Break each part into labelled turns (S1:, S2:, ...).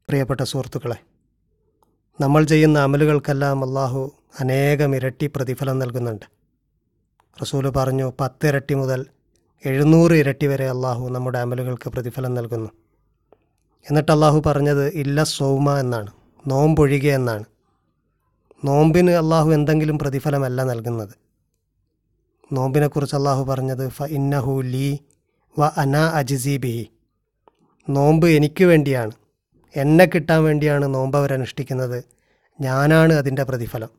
S1: പ്രിയപ്പെട്ട സുഹൃത്തുക്കളെ, നമ്മൾ ചെയ്യുന്ന അമലുകൾക്കെല്ലാം അള്ളാഹു അനേകം ഇരട്ടി പ്രതിഫലം നൽകുന്നുണ്ട്. റസൂല് പറഞ്ഞു 10 ഇരട്ടി മുതൽ 700 ഇരട്ടി വരെ അള്ളാഹു നമ്മുടെ അമലുകൾക്ക് പ്രതിഫലം നൽകുന്നു. എന്നിട്ട് അള്ളാഹു പറഞ്ഞത് ഇല്ല സൗമ എന്നാണ്, നോമ്പൊഴികെ എന്നാണ്. നോമ്പിന് അള്ളാഹു എന്തെങ്കിലും പ്രതിഫലമല്ല നൽകുന്നത്. നോമ്പിനെക്കുറിച്ച് അള്ളാഹു പറഞ്ഞത് ഫ ഇന്നഹു ലീ വ അന അജിസി ബിഹി, നോമ്പ് എനിക്ക് വേണ്ടിയാണ്, എന്നെ കിട്ടാൻ വേണ്ടിയാണ് നോമ്പ് അവരനുഷ്ഠിക്കുന്നത്, ഞാനാണ് അതിൻ്റെ പ്രതിഫലം.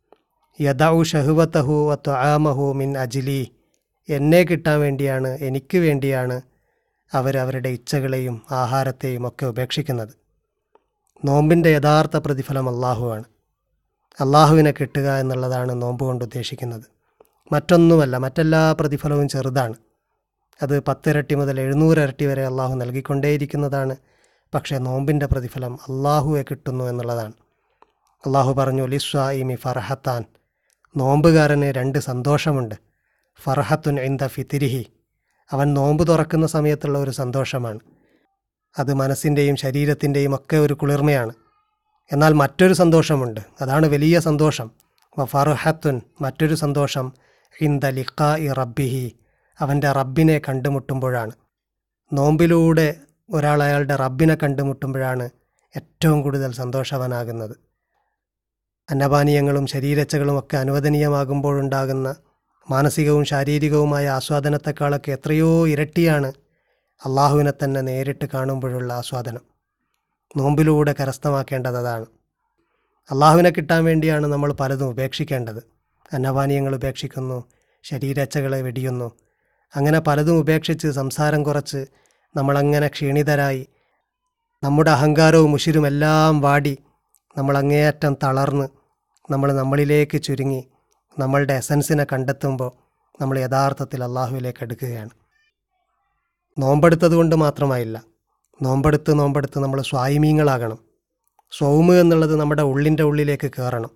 S1: യദഉ ഷഹുവത്തഹു വ ത്വആമഹു മിൻ അജ്ലി, എന്നെ കിട്ടാൻ വേണ്ടിയാണ്, എനിക്ക് വേണ്ടിയാണ് അവരുടെ ഇച്ഛകളെയും ആഹാരത്തെയും ഒക്കെ ഉപേക്ഷിക്കുന്നത്. നോമ്പിൻ്റെ യഥാർത്ഥ പ്രതിഫലം അള്ളാഹുവാണ്. അള്ളാഹുവിനെ കിട്ടുക എന്നുള്ളതാണ് നോമ്പ് കൊണ്ട് ഉദ്ദേശിക്കുന്നത്, മറ്റൊന്നുമല്ല. മറ്റെല്ലാ പ്രതിഫലവും ചെറുതാണ്. അത് 10 ഇരട്ടി മുതൽ 700 ഇരട്ടി വരെ അള്ളാഹു നൽകിക്കൊണ്ടേയിരിക്കുന്നതാണ്. പക്ഷേ നോമ്പിൻ്റെ പ്രതിഫലം അള്ളാഹുവെ കിട്ടുന്നു എന്നുള്ളതാണ്. അള്ളാഹു പറഞ്ഞു ലിസ്വാഇമി ഫർഹത്താൻ, നോമ്പുകാരന് 2 സന്തോഷമുണ്ട്. ഫർഹത്തുൻ ഇൻദ ഫിത്തിരിഹി, അവൻ നോമ്പ് തുറക്കുന്ന സമയത്തുള്ള ഒരു സന്തോഷമാണ്. അത് മനസ്സിൻ്റെയും ശരീരത്തിൻ്റെയും ഒക്കെ ഒരു കുളിർമയാണ്. എന്നാൽ മറ്റൊരു സന്തോഷമുണ്ട്, അതാണ് വലിയ സന്തോഷം. വ ഫർഹത്തുൻ, മറ്റൊരു സന്തോഷം ഇൻദ ലിഖാഇ റബ്ബിഹി, അവൻ്റെ റബ്ബിനെ കണ്ടുമുട്ടുമ്പോഴാണ്. നോമ്പിലൂടെ ഒരാൾ അയാളുടെ റബ്ബിനെ കണ്ടുമുട്ടുമ്പോഴാണ് ഏറ്റവും കൂടുതൽ സന്തോഷവാനാകുന്നത്. അന്നപാനീയങ്ങളും ശരീരച്ചകളും ഒക്കെ അനുവദനീയമാകുമ്പോഴുണ്ടാകുന്ന മാനസികവും ശാരീരികവുമായ ആസ്വാദനത്തെക്കാളൊക്കെ എത്രയോ ഇരട്ടിയാണ് അള്ളാഹുവിനെ തന്നെ നേരിട്ട് കാണുമ്പോഴുള്ള ആസ്വാദനം. നോമ്പിലൂടെ കരസ്ഥമാക്കേണ്ടത് അതാണ്. അള്ളാഹുവിനെ കിട്ടാൻ വേണ്ടിയാണ് നമ്മൾ പലതും ഉപേക്ഷിക്കേണ്ടത്. അന്നപാനീയങ്ങൾ ഉപേക്ഷിക്കുന്നു, ശരീരച്ചകളെ വെടിയുന്നു, അങ്ങനെ പലതും ഉപേക്ഷിച്ച് സംസാരം കുറച്ച് നമ്മളങ്ങനെ ക്ഷീണിതരായി, നമ്മുടെ അഹങ്കാരവും ഉശിരുമെല്ലാം വാടി, നമ്മളങ്ങേയറ്റം തളർന്ന് നമ്മളിലേക്ക് ചുരുങ്ങി നമ്മളുടെ എസൻസിനെ കണ്ടെത്തുമ്പോൾ നമ്മൾ യഥാർത്ഥത്തിൽ അള്ളാഹുവിലേക്ക് അടുക്കുകയാണ്. നോമ്പെടുത്തത് കൊണ്ട് മാത്രമായില്ല, നോമ്പെടുത്ത് നമ്മൾ സ്വായിമീങ്ങളാകണം. സ്വൗമ് എന്നുള്ളത് നമ്മുടെ ഉള്ളിൻ്റെ ഉള്ളിലേക്ക് കയറണം.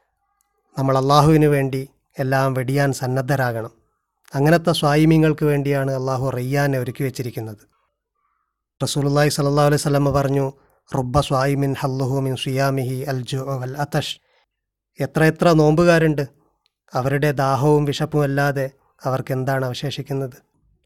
S1: നമ്മൾ അള്ളാഹുവിന് വേണ്ടി എല്ലാം വെടിയാൻ സന്നദ്ധരാകണം. അങ്ങനത്തെ സ്വായിമീങ്ങൾക്ക് വേണ്ടിയാണ് അള്ളാഹു റയ്യാനെ ഒരുക്കി വെച്ചിരിക്കുന്നത്. റസൂലുള്ളാഹി സ്വല്ലല്ലാഹു അലൈഹി വസല്ലം പറഞ്ഞു റുബ്ബ സ്വായിമിൻ ഹല്ലുഹു മിൻ സിയാമിഹി അൽ ജുഅ വൽ അതഷ്, എത്ര നോമ്പുകാരുണ്ട്, അവരുടെ ദാഹവും വിശപ്പും അല്ലാതെ അവർക്ക് എന്താണ് അവശേഷിക്കുന്നത്?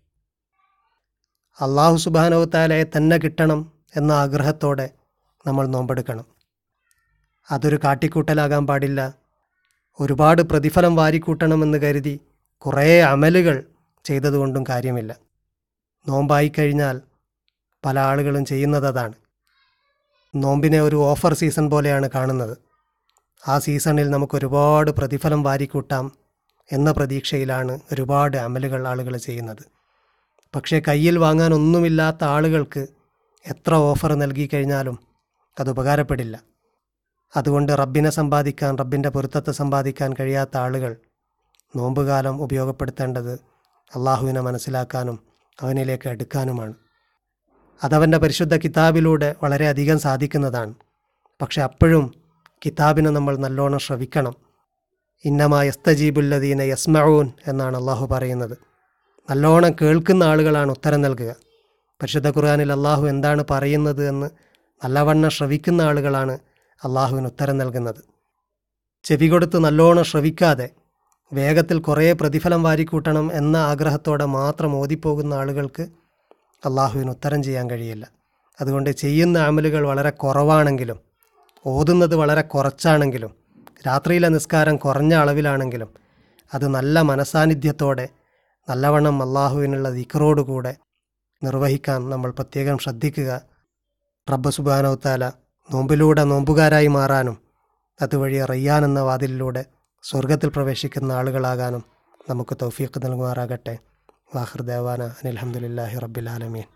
S1: അള്ളാഹു സുബ്ഹാനഹു വ തആലയെ തന്നെ കിട്ടണം എന്ന ആഗ്രഹത്തോടെ നമ്മൾ നോമ്പെടുക്കണം. അതൊരു കാട്ടിക്കൂട്ടലാകാൻ പാടില്ല. ഒരുപാട് പ്രതിഫലം വാരിക്കൂട്ടണമെന്ന് കരുതി കുറേ അമലുകൾ ചെയ്തതുകൊണ്ടും കാര്യമില്ല. നോമ്പായിക്കഴിഞ്ഞാൽ പല ആളുകളും ചെയ്യുന്നത് അതാണ്. നോമ്പിനെ ഒരു ഓഫർ സീസൺ പോലെയാണ് കാണുന്നത്. ആ സീസണിൽ നമുക്കൊരുപാട് പ്രതിഫലം വാരിക്കൂട്ടാം എന്ന പ്രതീക്ഷയിലാണ് ഒരുപാട് അമലുകൾ ആളുകൾ ചെയ്യുന്നത്. പക്ഷേ കയ്യിൽ വാങ്ങാൻ ഒന്നുമില്ലാത്ത ആളുകൾക്ക് എത്ര ഓഫർ നൽകിക്കഴിഞ്ഞാലും അത് ഉപകാരപ്പെടില്ല. അതുകൊണ്ട് റബ്ബിനെ സമ്പാദിക്കാൻ, റബ്ബിൻ്റെ പൊരുത്തത്തെ സമ്പാദിക്കാൻ കഴിയാത്ത ആളുകൾ നോമ്പുകാലം ഉപയോഗപ്പെടുത്തേണ്ടത് അള്ളാഹുവിനെ മനസ്സിലാക്കാനും അവനിലേക്ക് അടുക്കാനുമാണ്. അതവൻ്റെ പരിശുദ്ധ കിതാബിലൂടെ വളരെയധികം സാധിക്കുന്നതാണ്. പക്ഷെ അപ്പോഴും കിതാബിനെ നമ്മൾ നല്ലോണം ശ്രവിക്കണം. ഇന്നമാ യസ്തജീബുല്ലദീന യസ്മഊൻ എന്നാണ് അള്ളാഹു പറയുന്നത്. നല്ലോണം കേൾക്കുന്ന ആളുകളാണ് ഉത്തരം നൽകുക. പരിശുദ്ധ ഖുർആനിൽ അള്ളാഹു എന്താണ് പറയുന്നത് എന്ന് നല്ലവണ്ണം ശ്രവിക്കുന്ന ആളുകളാണ് അള്ളാഹുവിന് ഉത്തരം നൽകുന്നത്. ചെവി കൊടുത്ത് നല്ലോണം ശ്രവിക്കാതെ വേഗത്തിൽ കുറേ പ്രതിഫലം വാരിക്കൂട്ടണം എന്ന ആഗ്രഹത്തോടെ മാത്രം ഓതിപ്പോകുന്ന ആളുകൾക്ക് അള്ളാഹുവിന് ഉത്തരം ചെയ്യാൻ കഴിയില്ല. അതുകൊണ്ട് ചെയ്യുന്ന അമലുകൾ വളരെ കുറവാണെങ്കിലും, ഓതുന്നത് വളരെ കുറച്ചാണെങ്കിലും, രാത്രിയിലെ നിസ്കാരം കുറഞ്ഞ അളവിലാണെങ്കിലും അത് നല്ല മനസാന്നിധ്യത്തോടെ നല്ലവണ്ണം അള്ളാഹുവിനുള്ള ദിക്റോടുകൂടെ നിർവഹിക്കാൻ നമ്മൾ പ്രത്യേകം ശ്രദ്ധിക്കുക. റബ്ബ് സുബ്ഹാനഹു വ തആല നോമ്പിലൂടെ നോമ്പുകാരായി മാറാനും അതുവഴി റയ്യാൻ എന്ന വാതിലിലൂടെ സ്വർഗത്തിൽ പ്രവേശിക്കുന്ന ആളുകളാകാനും നമുക്ക് തൗഫീഖ് നൽകുമാറാകട്ടെ. വാഖിർ ദഅവാന അനിൽ ഹംദുലില്ലാഹി റബ്ബിൽ ആലമീൻ.